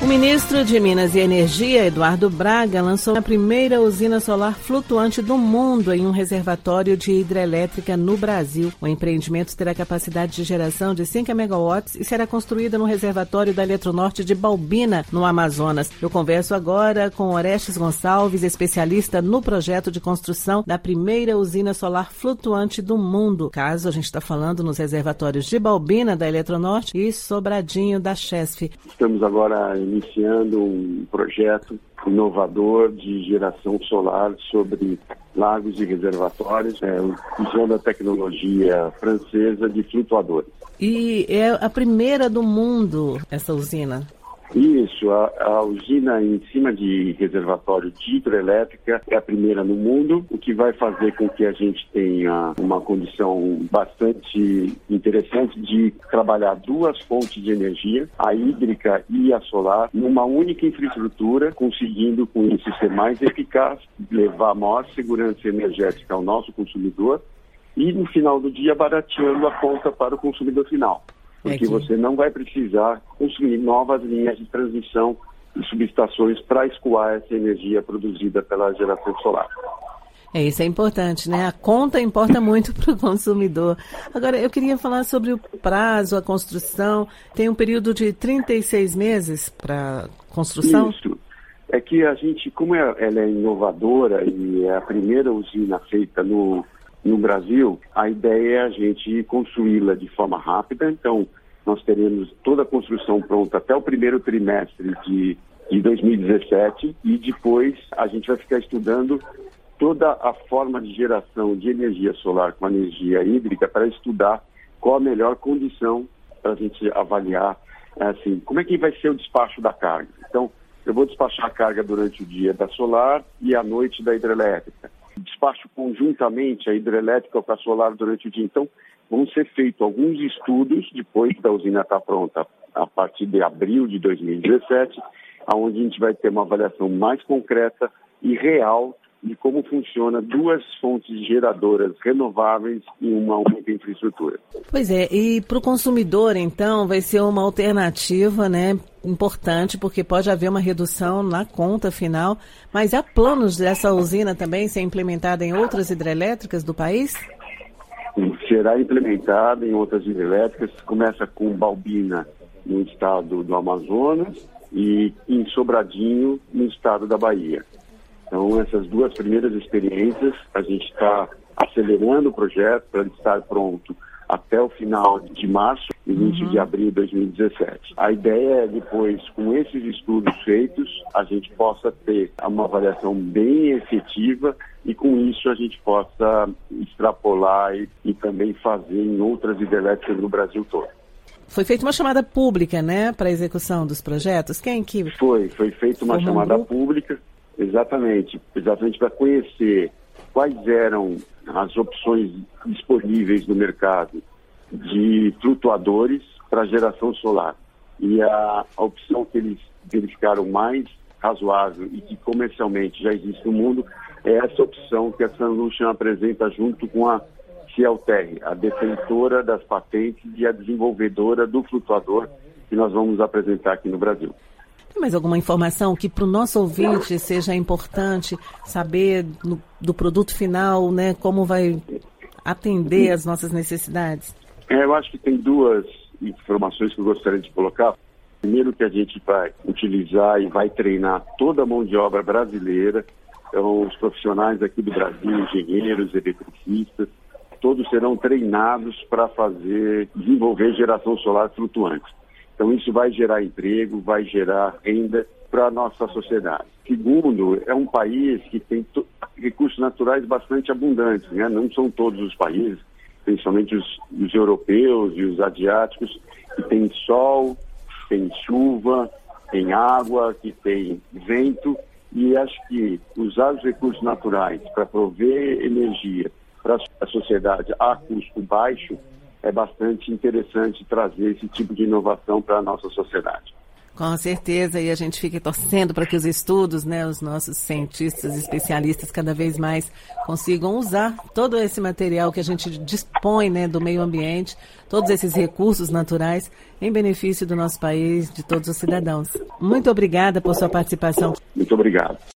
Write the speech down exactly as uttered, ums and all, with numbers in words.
O ministro de Minas e Energia, Eduardo Braga, lançou a primeira usina solar flutuante do mundo em um reservatório de hidrelétrica no Brasil. O empreendimento terá capacidade de geração de cinco megawatts e será construído no reservatório da Eletronorte de Baubina, no Amazonas. Eu converso agora com Orestes Gonçalves, especialista no projeto de construção da primeira usina solar flutuante do mundo. Caso a gente está falando nos reservatórios de Baubina, da Eletronorte, e Sobradinho, da Chesf. Estamos agora iniciando um projeto inovador de geração solar sobre lagos e reservatórios, é, usando a tecnologia francesa de flutuadores. E é a primeira do mundo, essa usina? Isso, a, a usina em cima de reservatório de hidrelétrica é a primeira no mundo, o que vai fazer com que a gente tenha uma condição bastante interessante de trabalhar duas fontes de energia, a hídrica e a solar, numa única infraestrutura, conseguindo com isso ser mais eficaz, levar maior segurança energética ao nosso consumidor e, no final do dia, barateando a conta para o consumidor final. Porque é você não vai precisar construir novas linhas de transmissão e subestações para escoar essa energia produzida pela geração solar. É, isso é importante, né? A conta importa muito para o consumidor. Agora, eu queria falar sobre o prazo, a construção. Tem um período de trinta e seis meses para construção? Isso. É que a gente, como ela é inovadora e é a primeira usina feita no... No Brasil, a ideia é a gente construí-la de forma rápida, então nós teremos toda a construção pronta até o primeiro trimestre de, de dois mil e dezessete e depois a gente vai ficar estudando toda a forma de geração de energia solar com energia hídrica para estudar qual a melhor condição para a gente avaliar assim, como é que vai ser o despacho da carga. Então, eu vou despachar a carga durante o dia da solar e à noite da hidrelétrica. Despacho conjuntamente a hidrelétrica com a solar durante o dia. Então, vão ser feitos alguns estudos, depois da usina estar pronta, a partir de abril de dois mil e dezessete, onde a gente vai ter uma avaliação mais concreta e real de como funciona duas fontes geradoras renováveis em uma única infraestrutura. Pois é, e para o consumidor, então, vai ser uma alternativa, né, importante, porque pode haver uma redução na conta final, mas há planos dessa usina também ser implementada em outras hidrelétricas do país? Será implementada em outras hidrelétricas, começa com Baubina, no estado do Amazonas, e em Sobradinho, no estado da Bahia. Então, essas duas primeiras experiências, a gente está acelerando o projeto para ele estar pronto até o final de março, início uhum. de abril de dois mil e dezessete. A ideia é depois, com esses estudos feitos, a gente possa ter uma avaliação bem efetiva e com isso a gente possa extrapolar e, e também fazer em outras hidrelétricas no Brasil todo. Foi feita uma chamada pública, né, para a execução dos projetos? Quem que... Foi, foi feita uma chamada pública. Exatamente, exatamente para conhecer quais eram as opções disponíveis no mercado de flutuadores para geração solar. E a, a opção que eles verificaram mais razoável e que comercialmente já existe no mundo é essa opção que a Sunlution apresenta junto com a Cielterre, a detentora das patentes e a desenvolvedora do flutuador que nós vamos apresentar aqui no Brasil. Tem mais alguma informação que para o nosso ouvinte seja importante saber do, do produto final, né? Como vai atender às nossas necessidades? É, eu acho que tem duas informações que eu gostaria de colocar. Primeiro, que a gente vai utilizar e vai treinar toda a mão de obra brasileira. Então, os profissionais aqui do Brasil, engenheiros, eletricistas, todos serão treinados para fazer, desenvolver geração solar flutuante. Então, isso vai gerar emprego, vai gerar renda para a nossa sociedade. Segundo, é um país que tem to- recursos naturais bastante abundantes, né? Não são todos os países, principalmente os, os europeus e os asiáticos, que tem sol, tem chuva, tem água, que tem vento, e acho que usar os recursos naturais para prover energia para a sociedade a custo baixo é bastante interessante trazer esse tipo de inovação para a nossa sociedade. Com certeza, e a gente fica torcendo para que os estudos, né, os nossos cientistas, especialistas, cada vez mais consigam usar todo esse material que a gente dispõe, né, do meio ambiente, todos esses recursos naturais, em benefício do nosso país, de todos os cidadãos. Muito obrigada por sua participação. Muito obrigado.